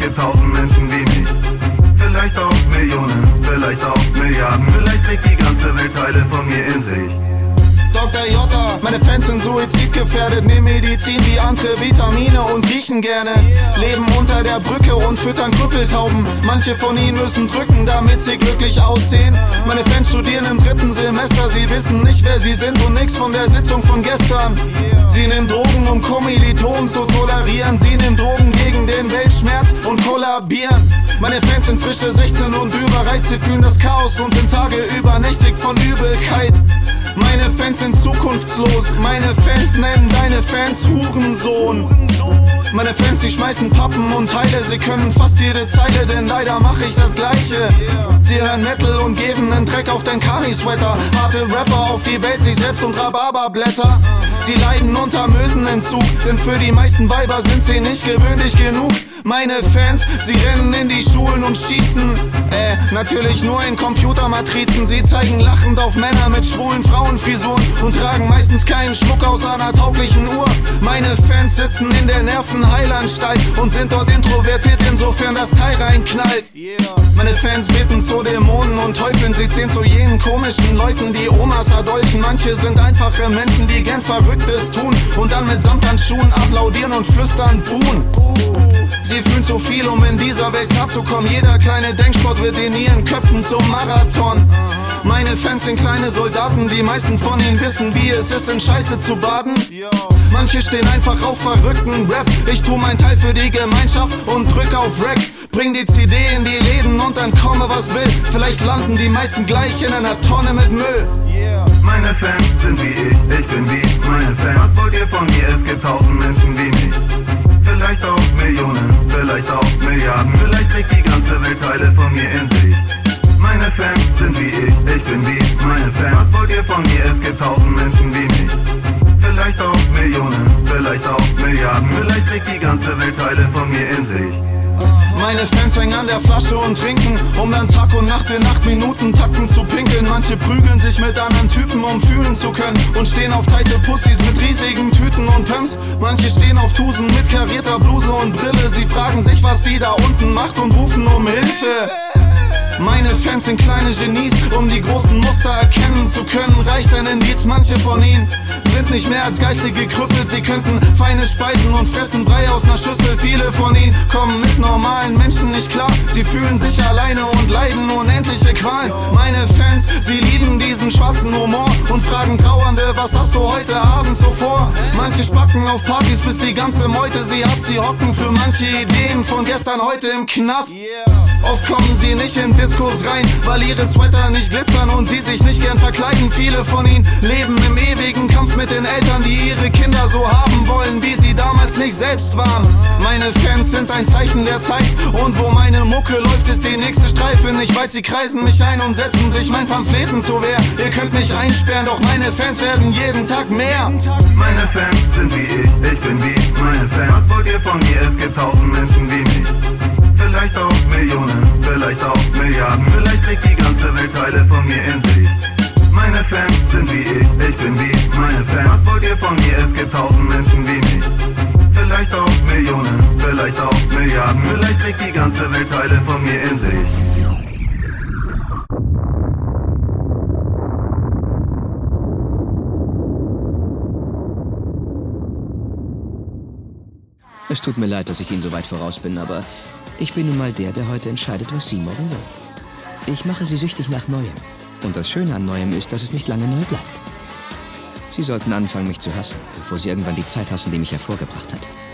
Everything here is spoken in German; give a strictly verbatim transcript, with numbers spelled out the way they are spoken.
gibt tausend Menschen wie mich. Vielleicht auch Millionen, vielleicht auch Milliarden. Vielleicht trägt die ganze Welt Teile von mir in sich. Doktor J, meine Fans sind suizidgefährdet, nehmen Medizin wie andere Vitamine und riechen gerne. Leben unter der Brücke und füttern Krüppeltauben. Manche von ihnen müssen drücken, damit sie glücklich aussehen. Meine Fans studieren im dritten Semester, sie wissen nicht, wer sie sind und nix von der Sitzung von gestern. Sie nehmen Drogen, um Kommilitonen zu tolerieren. Sie nehmen Drogen gegen den Weltschmerz und kollabieren. Meine Fans sind frische sechzehn und überreizt, sie fühlen das Chaos und sind Tage übernächtigt von Übelkeit. Meine Fans sind zukunftslos, meine Fans nennen deine Fans Hurensohn. Meine Fans, sie schmeißen Pappen und Teile, sie können fast jede Zeile, denn leider mache ich das Gleiche. Sie hören Metal und geben nen Dreck auf dein Kani-Sweater. Harte Rapper auf die Welt, sich selbst und Rhabarberblätter. Sie leiden unter Mösenentzug, denn für die meisten Weiber sind sie nicht gewöhnlich genug. Meine Fans, sie rennen in die Schulen und schießen, äh, natürlich nur in Computermatrizen. Sie zeigen lachend auf Männer mit schwulen Frauenfrisuren und tragen meistens keinen Schmuck außer einer tauglichen Uhr. Meine Fans sitzen in der Nervenheilanstalt und sind dort introvertiert, insofern das Teil reinknallt. Meine Fans beten zu Dämonen und Teufeln, sie zählen zu jenen komischen Leuten, die Omas erdolchen. Manche sind einfache Menschen, die gern Verrücktes tun und dann mit Samthandschuhen applaudieren und flüstern buhen. Sie fühlen zu viel, um in dieser Welt klarzukommen. Jeder kleine Denksport wird in ihren Köpfen zum Marathon. Meine Fans sind kleine Soldaten, die meisten von ihnen wissen, wie es ist, in Scheiße zu baden. Manche stehen einfach auf verrückten Rap. Ich tu mein Teil für die Gemeinschaft und drück auf Rec. Bring die C D in die Läden und dann komme was will. Vielleicht landen die meisten gleich in einer Tonne mit Müll. Meine Fans sind wie ich, ich bin wie meine Fans. Was wollt ihr von mir? Es gibt tausend Menschen wie mich. Vielleicht auch Millionen, vielleicht auch Milliarden. Vielleicht trägt die ganze Welt Teile von mir in sich. Meine Fans sind wie ich, ich bin wie meine Fans. Was wollt ihr von mir? Es gibt tausend Menschen wie mich. Vielleicht auch Millionen, vielleicht auch Milliarden. Vielleicht trägt die ganze Welt Teile von mir in sich. Meine Fans hängen an der Flasche und trinken, um dann Tag und Nacht in acht Minuten Takten zu pinkeln. Manche prügeln sich mit anderen Typen, um fühlen zu können, und stehen auf tighte Pussys mit riesigen Tüten und Pumps. Manche stehen auf Tusen mit karierter Bluse und Brille. Sie fragen sich, was die da unten macht, und rufen um Hilfe. Meine Fans sind kleine Genies, um die großen Muster erkennen zu können. Reicht ein Indiz, manche von ihnen sind nicht mehr als geistige Krüppel. Sie könnten feine Speisen und fressen Brei aus ner Schüssel. Viele von ihnen kommen mit normalen Menschen nicht klar. Sie fühlen sich alleine und leiden unendliche Qualen. Meine Fans, sie lieben diesen schwarzen Humor und fragen Trauernde, was hast du heute Abend so vor? Manche spacken auf Partys, bis die ganze Meute sie hasst. Sie hocken für manche Ideen von gestern heute im Knast. Oft kommen sie nicht in Diskos rein, weil ihre Sweater nicht glitzern und sie sich nicht gern verkleiden. Viele von ihnen leben im ewigen Kampf mit den Eltern, die ihre Kinder so haben wollen, wie sie damals nicht selbst waren. Meine Fans sind ein Zeichen der Zeit, und wo meine Mucke läuft, ist die nächste Streife nicht weit. Sie kreisen mich ein und setzen sich mein Pamphleten zur Wehr. Ihr könnt mich einsperren, doch meine Fans werden jeden Tag mehr. Meine Fans sind wie ich, ich bin wie meine Fans. Was wollt ihr von mir? Es gibt tausend Menschen wie mich. Vielleicht auch Millionen, vielleicht auch Milliarden. Vielleicht trägt die ganze Welt Teile von mir in sich. Meine Fans sind wie ich, ich bin wie meine Fans. Was wollt ihr von mir? Es gibt tausend Menschen wie mich. Vielleicht auch Millionen, vielleicht auch Milliarden. Vielleicht trägt die ganze Welt Teile von mir in sich. Es tut mir leid, dass ich Ihnen so weit voraus bin, aber ich bin nun mal der, der heute entscheidet, was Sie morgen will. Ich mache Sie süchtig nach Neuem. Und das Schöne an Neuem ist, dass es nicht lange neu bleibt. Sie sollten anfangen, mich zu hassen, bevor Sie irgendwann die Zeit hassen, die mich hervorgebracht hat.